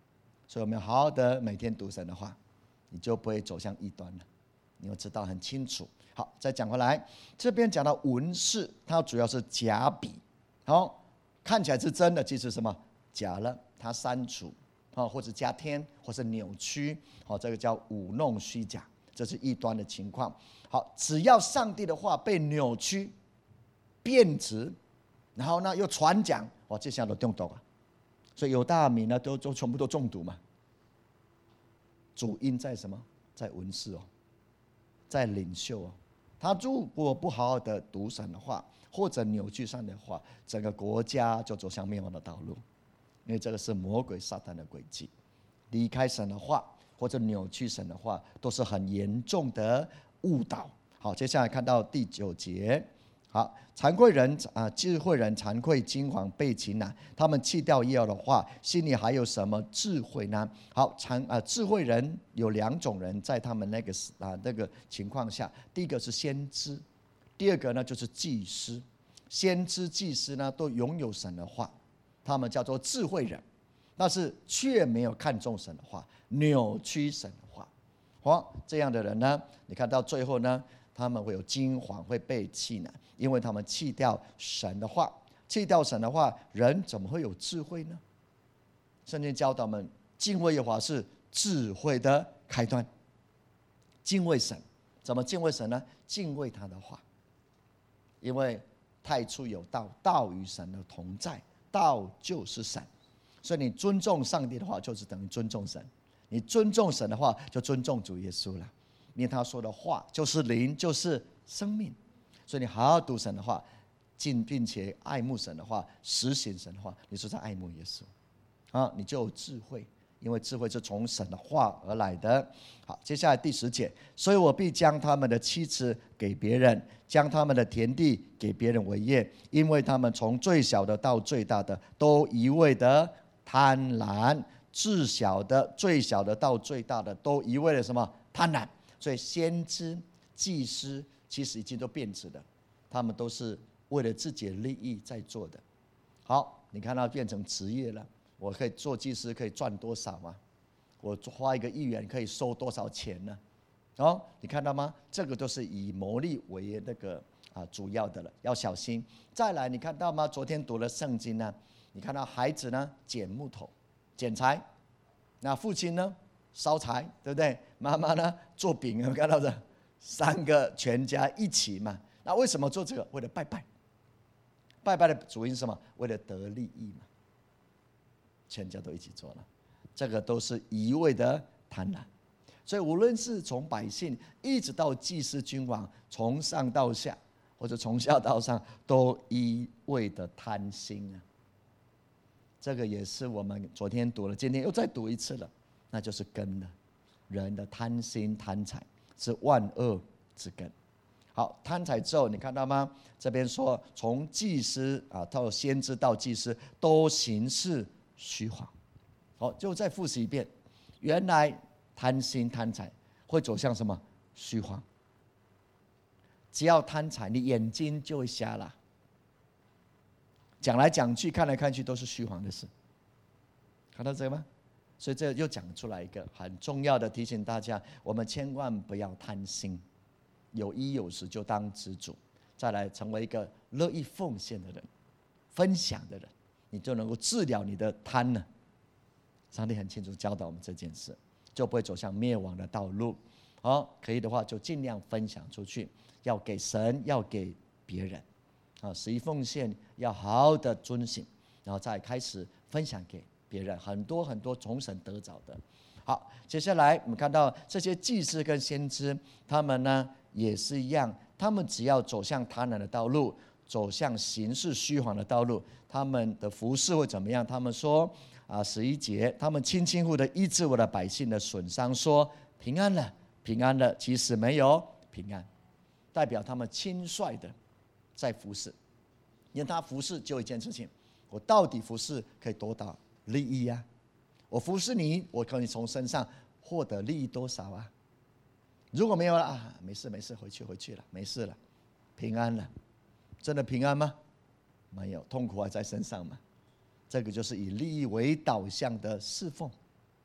所以我们要好好的每天读神的话，你就不会走向异端了，你会知道很清楚。好，再讲回来，这边讲到文士，它主要是假笔，好，看起来是真的，其实什么假了，它删除，或者加添，或是扭曲，这个叫舞弄虚假，这是异端的情况。好，只要上帝的话被扭曲、变质，然后呢又传讲，哇，这下都中毒啊！所以犹大民呢都都全部都中毒嘛。主因在什么？在文士哦，在领袖哦。他如果不好好的读神的话，或者扭曲上的话，整个国家就走向灭亡的道路。因为这个是魔鬼撒旦的诡计，离开神的话或者扭曲神的话，都是很严重的误导。好，接下来看到第九节。好，惭愧人啊，智慧人惭愧惊惶被擒拿，他们弃掉耶和华的话，心里还有什么智慧呢？好，惭啊，智慧人有两种人，在他们那个啊那个情况下，第一个是先知，第二个呢就是祭司。先知、祭司呢都拥有神的话，他们叫做智慧人，但是却没有看重神的话，扭曲神的话。好，这样的人呢，你看到最后呢，他们会有惊惶，会被弃拿，因为他们弃掉神的话。弃掉神的话，人怎么会有智慧呢？圣经教导我们，敬畏耶和华是智慧的开端。敬畏神，怎么敬畏神呢？敬畏他的话，因为太初有道，道与神的同在，道就是神，所以你尊重上帝的话，就是等于尊重神。你尊重神的话，就尊重主耶稣了。因为他说的话就是灵，就是生命。所以你好好读神的话，敬并且爱慕神的话，实行神的话，你就在爱慕耶稣啊，你就有智慧，因为智慧是从神的话而来的。好，接下来第十节，所以我必将他们的妻子给别人，将他们的田地给别人为业，因为他们从最小的到最大的都一味的贪婪，至小的最小的到最大的都一味的什么贪婪。所以先知、祭司其实已经都变质了，他们都是为了自己的利益在做的。好，你看他变成职业了，我可以做祭司可以赚多少吗？我花一个亿元可以收多少钱呢？哦，你看到吗？这个都是以牟利为那个啊主要的了，要小心。再来，你看到吗？昨天读了圣经呢，你看到孩子呢捡木头、捡柴，那父亲呢烧柴，对不对？妈妈呢做饼，有没有看到的？三个全家一起嘛。那为什么做这个？为了拜拜。拜拜的主因是什么？为了得利益嘛。全家都一起做了，这个都是一味的贪婪。所以无论是从百姓一直到祭司君王，从上到下或者从下到上，都一味的贪心啊。这个也是我们昨天读了，今天又再读一次了，那就是根了。人的贪心贪财是万恶之根。好，贪财之后，你看到吗？这边说从祭司啊到先知到祭司都行事虚谎。好，就再复习一遍，原来贪心贪财会走向什么？虚谎。只要贪财，你眼睛就会瞎了。讲来讲去，看来看去都是虚谎的事，看到这个吗？所以这又讲出来一个很重要的提醒大家，我们千万不要贪心，有衣有食就当知足，再来成为一个乐意奉献的人，分享的人，你就能够治疗你的贪呢。上帝很清楚教导我们这件事，就不会走向灭亡的道路。好，可以的话就尽量分享出去，要给神，要给别人。啊，十一奉献要好好的遵行，然后再开始分享给别人，很多很多从神得着的。好，接下来我们看到这些祭司跟先知，他们呢也是一样，他们只要走向贪婪的道路，走向行事虚谎的道路，他们的服事会怎么样？他们说啊，十一节，他们轻轻忽的医治我的百姓的损伤，说平安了，平安了，其实没有平安，代表他们轻率的在服事。因为他服事就一件事情，我到底服事可以多大利益啊？我服事你，我可以从身上获得利益多少啊？如果没有了啊，没事没事，回去回去了，没事了，平安了，真的平安吗？没有，痛苦还在身上嘛。这个就是以利益为导向的侍奉，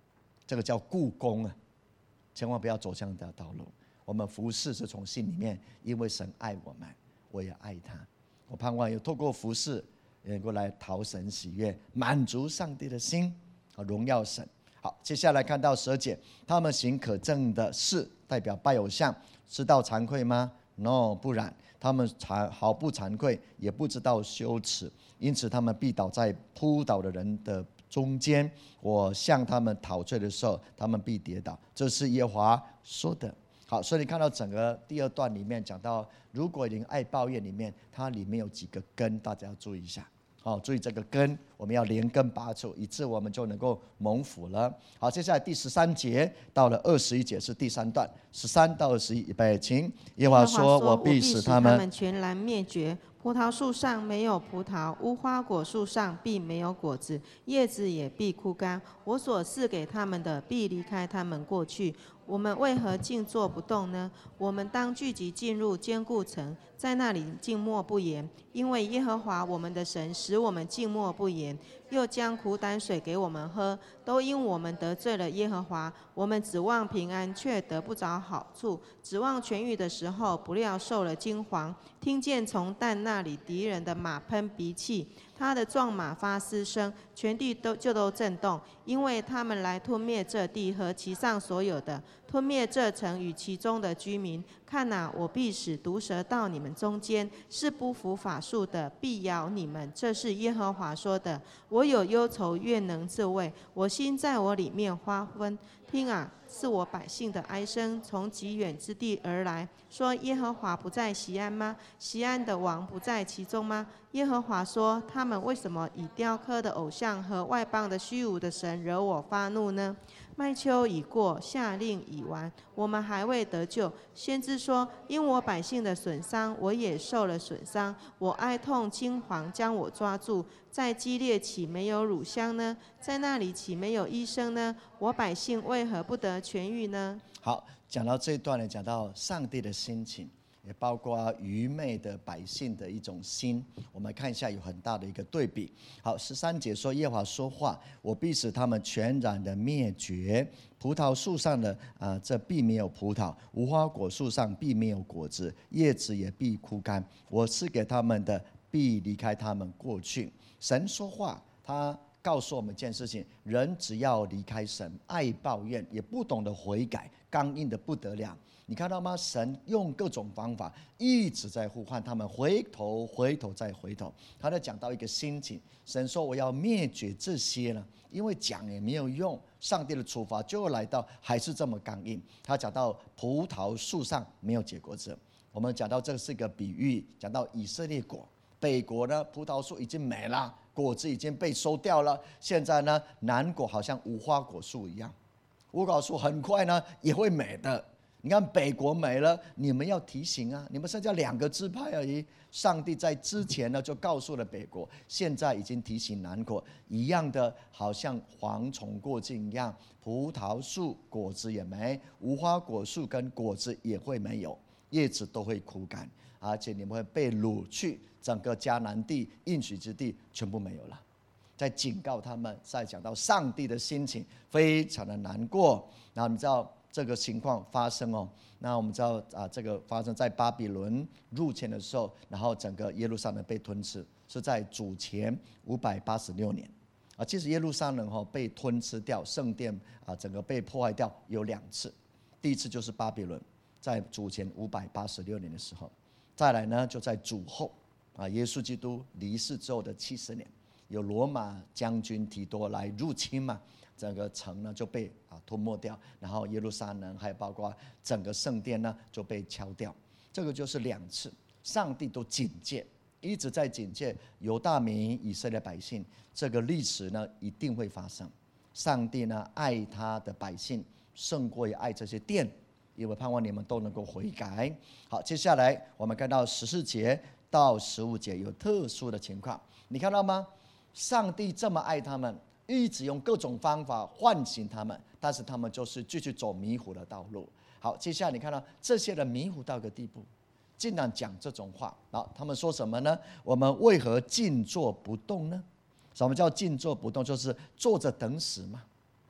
这个叫雇工啊，千万不要走向这条道路。我们服侍是从心里面，因为神爱我们，我也爱他。我盼望有透过服侍，能够来讨神喜悦，满足上帝的心，荣耀神。好，接下来看到十二节，他们行可憎的事，代表拜偶像，知道惭愧吗 ？No， 不然，他们毫不惭愧，也不知道羞耻，因此他们必倒在扑倒的人的中间。我向他们讨罪的时候，他们必跌倒。这是耶和华说的。好，所以你看到整个第二段里面讲到，如果你爱抱怨里面，它里面有几个根，大家要注意一下。好，注意这个根，我们要连根拔除，以致我们就能够蒙福了。好，接下来第十三节到了二十一节是第三段，十三到二十一，预备，请。耶和华说：“我必使他们全然灭绝。葡萄树上没有葡萄，无花果树上必没有果子，叶子也必枯干。我所赐给他们的，必离开他们过去。我们为何静坐不动呢？我们当聚集进入坚固城，在那里静默不言，因为耶和华我们的神使我们静默不言，又将苦胆水给我们喝，都因我们得罪了耶和华。我们指望平安，却得不着好处；指望痊愈的时候，不料受了惊惶。听见从但那里敌人的马喷鼻气，他的壮马发嘶声，全地都就都震动，因为他们来吞灭这地和其上所有的，吞灭这城与其中的居民。看哪，我必使毒蛇到你们中间，是不服法术的，必咬你们。这是耶和华说的。我有忧愁，愿能自慰，我心在我里面发昏。听啊，是我百姓的哀声，从极远之地而来，说耶和华不在锡安吗？锡安的王不在其中吗？耶和华说，他们为什么以雕刻的偶像和外邦的虚无的神惹我发怒呢？麦秋已过，夏令已完，我们还未得救。先知说，因我百姓的损伤，我也受了损伤，我哀痛惊惶，将我抓住。在基列岂没有乳香呢？在那里岂没有医生呢？我百姓为何不得痊愈呢？ 好，讲到这一段呢，讲到上帝的心情，也包括愚昧的百姓的一种心。我们看一下，有很大的一个对比。好，十三节说，耶和华说话，我必使他们全然的灭绝。葡萄树上的啊、呃，这必没有葡萄；无花果树上必没有果子，叶子也必枯干。我赐给他们的，必离开他们过去。神说话，他告诉我们一件事情：人只要离开神，爱抱怨，也不懂得悔改，刚硬的不得了。你看到吗？神用各种方法一直在呼唤他们回头，回头再回头。他在讲到一个心情，神说我要灭绝这些呢，因为讲也没有用，上帝的处罚就来到，还是这么刚硬。他讲到葡萄树上没有结果子，我们讲到这是一个比喻，讲到以色列国。北国呢，葡萄树已经没了，果子已经被收掉了。现在呢，南国好像无花果树一样，无花果树很快呢也会没的。你看北国没了，你们要提醒啊！你们剩下两个支派而已。上帝在之前呢就告诉了北国，现在已经提醒南国一样的，好像蝗虫过境一样，葡萄树果子也没，无花果树跟果子也会没有，叶子都会枯干，而且你们会被掳去，整个迦南地应许之地全部没有了。在警告他们，在讲到上帝的心情非常的难过。然后你知道这个情况发生哦，那我们知道啊，这个发生在巴比伦入侵的时候，然后整个耶路撒冷被吞吃，是在主前五百八十六年啊。其实耶路撒冷哈被吞吃掉，圣殿啊整个被破坏掉有两次，第一次就是巴比伦，在主前五百八十六年的时候，再来呢就在主后啊，耶稣基督离世之后的七十年，有罗马将军提多来入侵嘛。整个城呢就被啊吞没掉，然后耶路撒冷还有包括整个圣殿呢就被敲掉。这个就是两次，上帝都警戒，一直在警戒犹大民、以色列百姓，这个历史呢一定会发生。上帝呢爱他的百姓胜过于爱这些殿，因为盼望你们都能够悔改。好，接下来我们看到十四节到十五节有特殊的情况，你看到吗？上帝这么爱他们，一直用各种方法唤醒他们，但是他们就是继续走迷糊的道路。好，接下来你看到这些人迷糊到一个地步，竟然讲这种话。好，他们说什么呢？我们为何静坐不动呢？什么叫静坐不动？就是坐着等死嘛。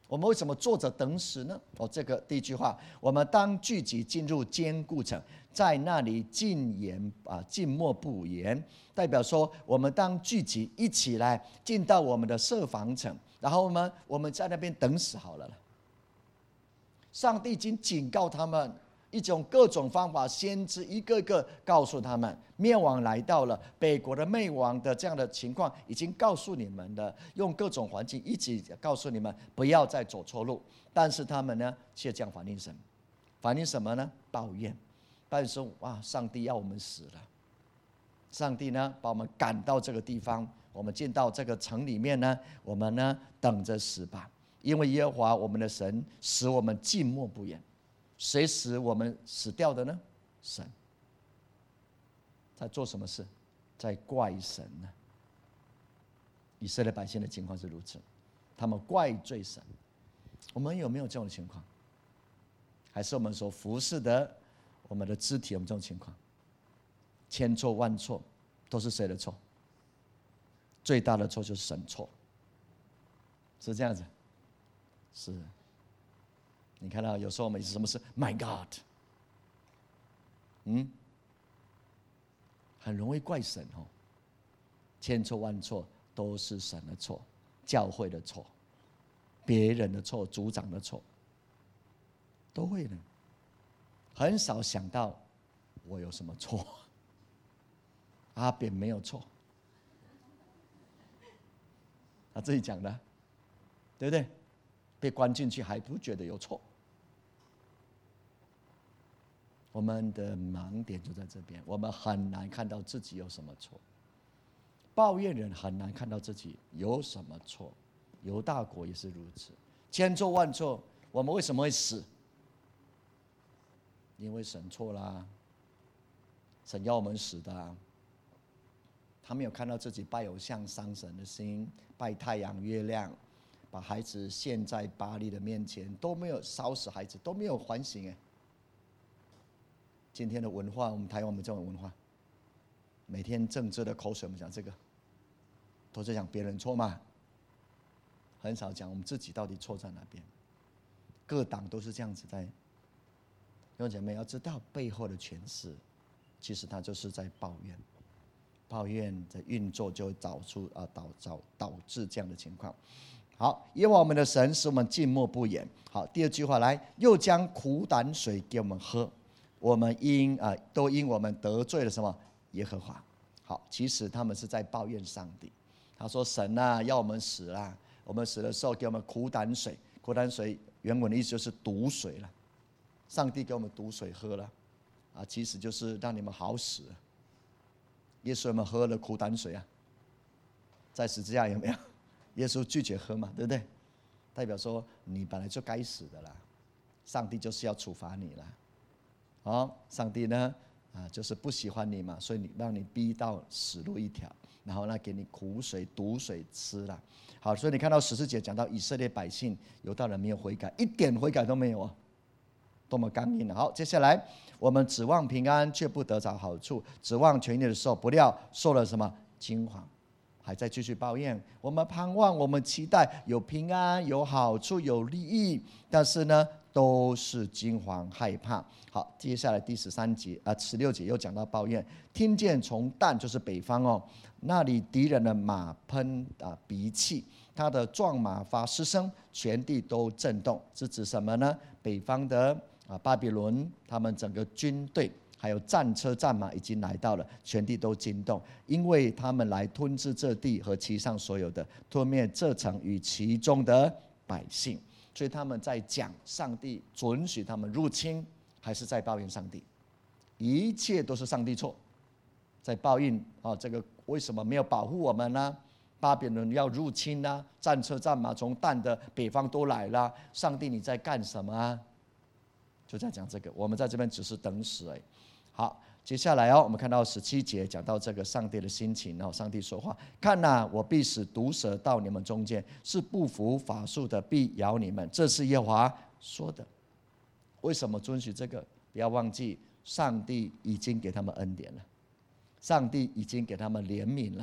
我们为什么坐着等死呢？哦，这个第一句话，我们当聚集进入坚固城，在那里静言啊，静默不言，代表说我们当聚集一起来进到我们的设防城，然后我们我们在那边等死好了。上帝已经警告他们，一种各种方法，先知一个个告诉他们，灭亡来到了，北国的灭亡的这样的情况已经告诉你们了，用各种环境一起告诉你们不要再走错路。但是他们呢，却这样反应神，反应什么呢？抱怨，抱怨说：哇，上帝要我们死了。上帝呢，把我们赶到这个地方，我们进到这个城里面呢，我们呢等着死吧。因为耶和华我们的神使我们静默不言。谁使我们死掉的呢？神。在做什么事？在怪神呢？以色列百姓的情况是如此，他们怪罪神。我们有没有这种情况？还是我们所服侍的我们的肢体有没有这种情况？千错万错都是谁的错？最大的错就是神错，是这样子。是，你看到有时候我们什么事 ？My God， 嗯，很容易怪神哦。千错万错都是神的错，教会的错，别人的错，组长的错，都会呢。很少想到我有什么错。阿扁没有错，他自己讲的，对不对？被关进去还不觉得有错。我们的盲点就在这边，我们很难看到自己有什么错。抱怨人很难看到自己有什么错，犹大国也是如此，千错万错。我们为什么会死？因为神错啦，神要我们死的啊。他没有看到自己拜偶像伤神的心，拜太阳月亮，把孩子献在巴力的面前，都没有烧死孩子，都没有反省。哎，今天的文化，我们台湾我们这种文化，每天政治的口水，我们讲这个，都在讲别人错嘛，很少讲我们自己到底错在哪边。各党都是这样子在。弟兄姐妹要知道背后的诠释，其实他就是在抱怨。抱怨的运作就会导出啊导导导致这样的情况。好，耶和华我们的神使我们静默不言。好，第二句话来，又将苦胆水给我们喝，我们因啊都因我们得罪了什么耶和华。好，其实他们是在抱怨上帝。他说神啊要我们死啦，我们死的时候给我们苦胆水，苦胆水原文的意思就是毒水了。上帝给我们毒水喝了，啊，其实就是让你们好死。耶稣有没有喝了苦胆水啊？在十字架有没有？耶稣拒绝喝嘛，对不对？代表说你本来就该死的啦，上帝就是要处罚你啦。哦，上帝呢啊，就是不喜欢你嘛，所以你让你逼到死路一条，然后呢给你苦水毒水吃了。好，所以你看到十四节讲到以色列百姓犹大人没有悔改，一点悔改都没有哦。多么刚硬了！好，接下来我们指望平安，却不得着好处；指望权力的时候，不料受了什么惊惶，还在继续抱怨。我们盼望，我们期待有平安、有好处、有利益，但是呢，都是惊惶害怕。好，接下来第十三节啊，十六节又讲到抱怨，听见从但就是北方哦，那里敌人的马喷啊鼻气，他的壮马发嘶声，全地都震动，是指什么呢？北方的。啊，巴比伦他们整个军队还有战车战马已经来到了，全地都惊动，因为他们来吞噬这地和其上所有的，吞灭这城与其中的百姓。所以他们在讲上帝准许他们入侵，还是在抱怨上帝？一切都是上帝错，在抱怨啊，这个为什么没有保护我们呢？巴比伦要入侵啊，战车战马从但的北方都来了，上帝你在干什么啊？就在讲这个，我们在这边只是等死而已。好，接下来哦，我们看到十七节讲到这个上帝的心情，然后上帝说话：看哪、啊，我必使毒蛇到你们中间，是不服法术的必咬你们。这是耶和华说的。为什么准许这个？不要忘记，上帝已经给他们恩典了，上帝已经给他们怜悯了，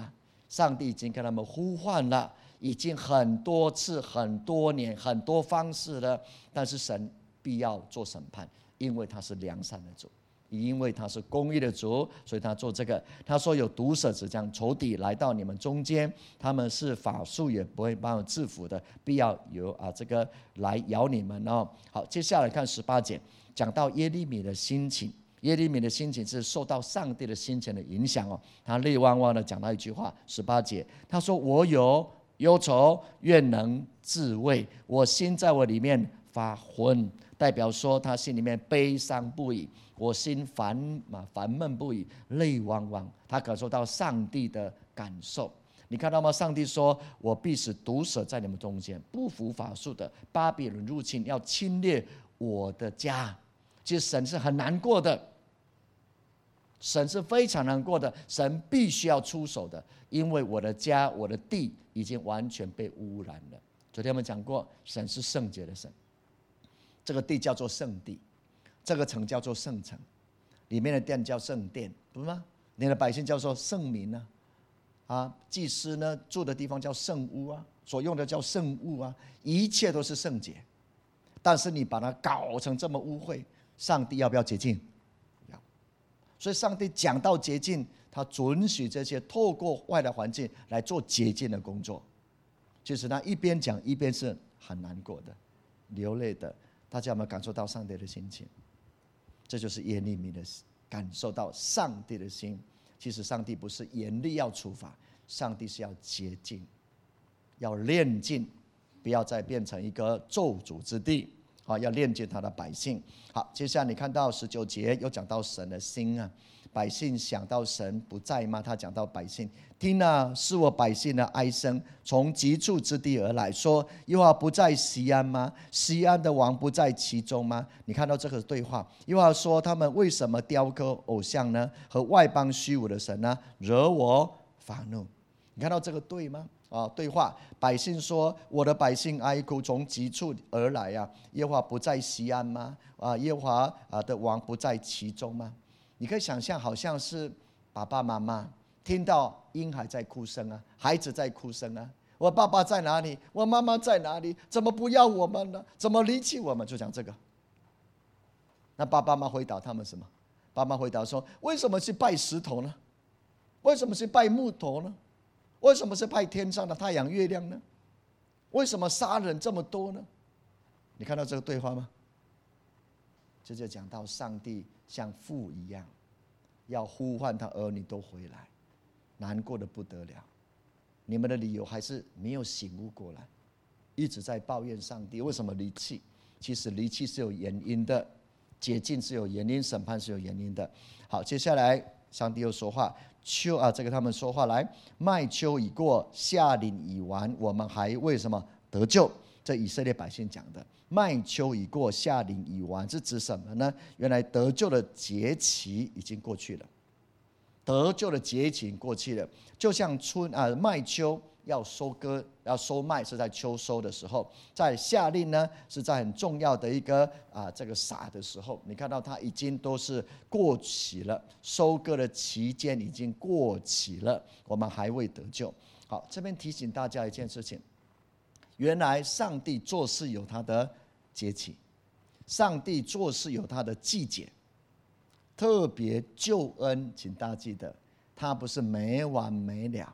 上帝已经跟他们呼唤了，已经很多次、很多年、很多方式了，但是神必要做审判，因为他是良善的主，因为他是公义的主，所以他做这个。他说有毒蛇子将仇敌来到你们中间，他们是法术也不会把我制服的，必要有啊这个来咬你们哦。好，接下来看十八节，讲到耶利米的心情。耶利米的心情是受到上帝的心情的影响哦。他泪汪汪的讲到一句话，十八节，他说：“我有忧愁，愿能自慰，我心在我里面发昏。”代表说他心里面悲伤不已，我心烦烦闷不已，泪汪汪。他感受到上帝的感受。你看到吗？上帝说：“我必使毒蛇在你们中间，不服法术的巴比伦入侵，要侵略我的家。”其实神是很难过的，神是非常难过的，神必须要出手的，因为我的家、我的地已经完全被污染了。昨天我们讲过，神是圣洁的神，这个地叫做圣地，这个城叫做圣城，里面的殿叫圣殿，不是吗？你的百姓叫做圣民啊，啊，祭司呢住的地方叫圣屋啊，所用的叫圣物啊，一切都是圣洁。但是你把它搞成这么污秽，上帝要不要洁净？要。所以上帝讲到洁净，他准许这些透过外来环境来做洁净的工作。其实他一边讲一边是很难过的，流泪的。大家有没有感受到上帝的心情？这就是耶利米的感受到上帝的心。其实上帝不是严厉要处罚，上帝是要洁净，要炼净，不要再变成一个咒诅之地。好，要炼净他的百姓。好，接下来你看到十九节又讲到神的心啊，百姓想到神不在吗？他讲到百姓听啊，是我百姓的哀声，从极处之地而来，说耶和华不在西安吗？西安的王不在其中吗？你看到这个对话，耶和华说他们为什么雕刻偶像呢？和外邦虚无的神呢？惹我发怒。你看到这个对吗？啊，对话，百姓说：“我的百姓哀哭，从极处而来啊！耶和华不在西安吗？啊，耶和华啊的王不在其中吗？”你可以想象，好像是爸爸妈妈听到婴孩在哭声啊，孩子在哭声啊，我爸爸在哪里？我妈妈在哪里？怎么不要我们呢？怎么离弃我们？就讲这个。那爸爸妈妈回答他们什么？爸妈回答说：“为什么是拜石头呢？为什么是拜木头呢？为什么是拜天上的太阳、月亮呢？为什么杀人这么多呢？”你看到这个对话吗？这就讲到上帝像父一样，要呼唤他儿女都回来，难过的不得了。你们的理由还是没有醒悟过来，一直在抱怨上帝为什么离弃。其实离弃是有原因的，洁净是有原因，审判是有原因的。好，接下来上帝又说话。秋啊，这个他们说话来，麦秋已过，夏令已完，我们还为什么得救？这以色列百姓讲的，麦秋已过，夏令已完，是指什么呢？原来得救的节期已经过去了，得救的节期过去了，就像春啊麦秋要收割要收麦是在秋收的时候，在夏令呢是在很重要的一个啊这个撒的时候，你看到它已经都是过期了，收割的期间已经过期了，我们还未得救。好，这边提醒大家一件事情，原来上帝做事有他的节期，上帝做事有他的季节，特别救恩，请大家记得，他不是没完没了。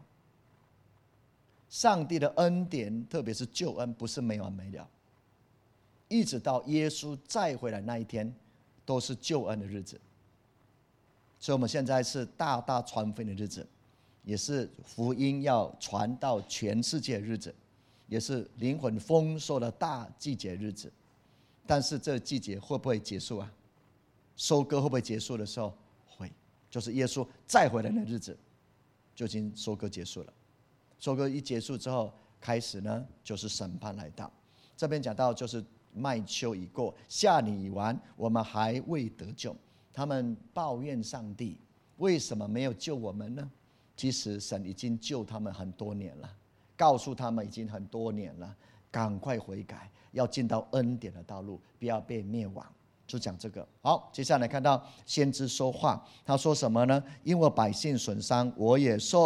上帝的恩典，特别是救恩，不是没完没了，一直到耶稣再回来那一天，都是救恩的日子。所以我们现在是大大传福音的日子，也是福音要传到全世界的日子，也是灵魂丰收的大季节日子。但是这季节会不会结束啊？收割会不会结束的时候？会，就是耶稣再回来的日子，就已经收割结束了。收割一结束之后，开始呢就是审判来到。这边讲到就是麦秋已过，夏令已完，我们还未得救。他们抱怨上帝为什么没有救我们呢？其实神已经救他们很多年了，告诉他们已经很多年了，赶快悔改，要进到恩典的道路，不要被灭亡。就讲这个。好，接下来看到先知说话，他说什么呢？因为百姓损伤，我也受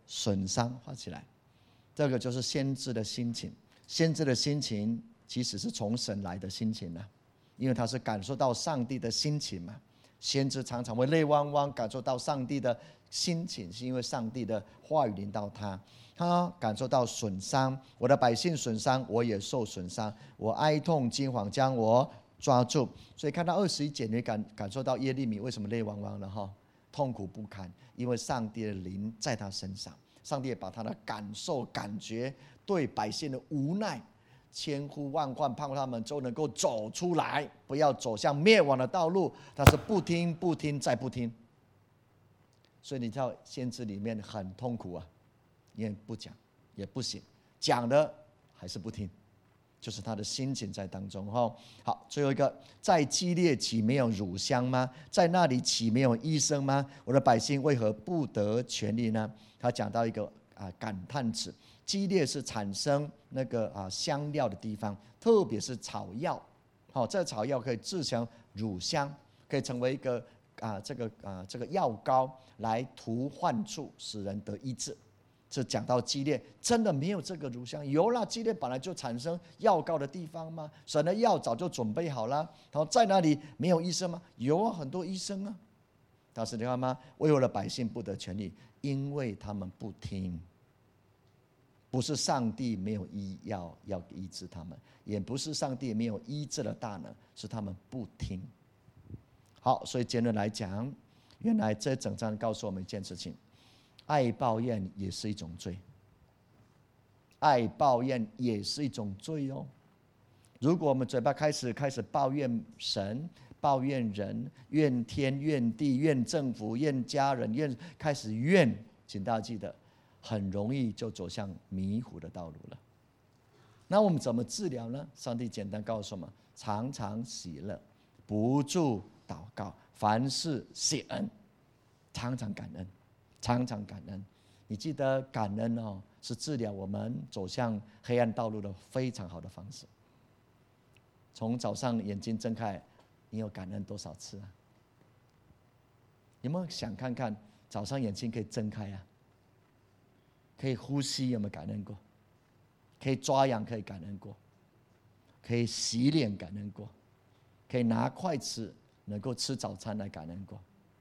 损伤，画起来。这个就是先知的心情。先知的心情其实是从神来的心情啊，因为他是感受到上帝的心情嘛。先知常常会泪汪汪，感受到上帝的心情，是因为上帝的话语临到他。他感受到损伤，我的百姓损伤，我也受损伤，我哀痛惊惶，将我抓住。所以看到二十一节，你感感受到耶利米为什么泪汪汪了哈？痛苦不堪，因为上帝的灵在他身上，上帝也把他的感受、感觉对百姓的无奈，千呼万唤，盼望他们都能够走出来，不要走向灭亡的道路。但是不听、不听再不听，所以你知道先知里面很痛苦啊，因为不讲也不行，讲了还是不听，就是他的心情在当中。好，最后一个，在基列岂没有乳香吗？在那里岂没有医生吗？我的百姓为何不得权利呢？他讲到一个啊感叹词，基列是产生那个啊香料的地方，特别是草药。好，这个草药可以制成乳香，可以成为一个啊这个啊这个药膏来涂患处，使人得医治。这讲到基列，真的没有这个乳香？有啦，基列本来就产生药膏的地方吗？神的药早就准备好了。然后在那里没有医生吗？有啊，很多医生啊。但是你看吗？为我的百姓不得权利，因为他们不听。不是上帝没有医药要医治他们，也不是上帝没有医治的大能，是他们不听。好，所以结论来讲，原来这整章告诉我们一件事情。爱抱怨也是一种罪，爱抱怨也是一种罪哦。如果我们嘴巴开始开始抱怨神、抱怨人、怨天、怨地、怨政府、怨家人、怨开始怨，请大家记得，很容易就走向迷糊的道路了。那我们怎么治疗呢？上帝简单告诉我们：常常喜乐，不住祷告，凡事谢恩，常常感恩。常常感恩，你记得感恩哦，是治疗我们走向黑暗道路的非常好的方式。从早上眼睛睁开，你有感恩多少次啊？有没有想看看早上眼睛可以睁开啊？可以呼吸，有没有感恩过？可以抓痒，可以感恩过？可以洗脸，感恩过？可以拿筷子能够吃早餐来感恩过？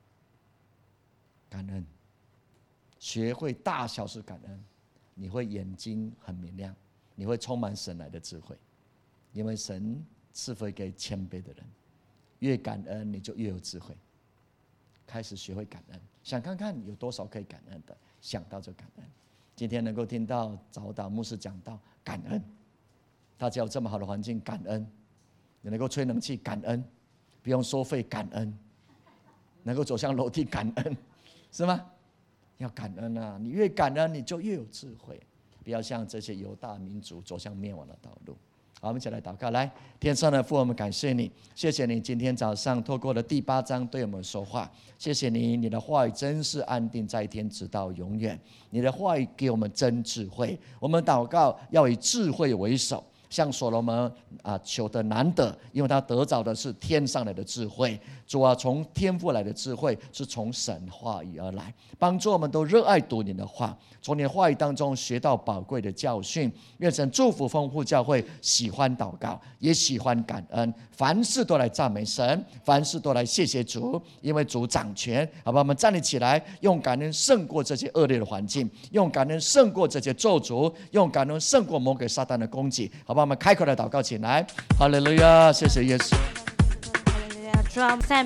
感恩。学会大小事感恩，你会眼睛很明亮，你会充满神来的智慧，因为神赐福给谦卑的人，越感恩你就越有智慧。开始学会感恩，想看看有多少可以感恩的，想到就感恩。今天能够听到早祷牧师讲到感恩，大家有这么好的环境感恩，你能够吹冷气感恩，不用收费感恩，能够走向楼梯感恩，是吗？要感恩啊！你越感恩，你就越有智慧。不要像这些犹大民族走向灭亡的道路。好，我们一起来祷告。来，天上的父，我们感谢你，谢谢你今天早上透过了第八章对我们说话。谢谢你，你的话语真是安定在天，直到永远。你的话语给我们真智慧。我们祷告要以智慧为首。向所罗门啊求的难得，因为他得着的是天上来的智慧。主啊，从天父来的智慧是从神话语而来，帮助我们都热爱读你的话，从你的话语当中学到宝贵的教训。愿神祝福丰富教会，喜欢祷告，也喜欢感恩，凡事都来赞美神，凡事都来谢谢主，因为主掌权。好吧，我们站立起来，用感恩胜过这些恶劣的环境，用感恩胜过这些咒诅，用感恩胜过魔鬼撒旦的攻击。好吧，我们开口来祷告起来。哈利路亚，谢谢耶稣。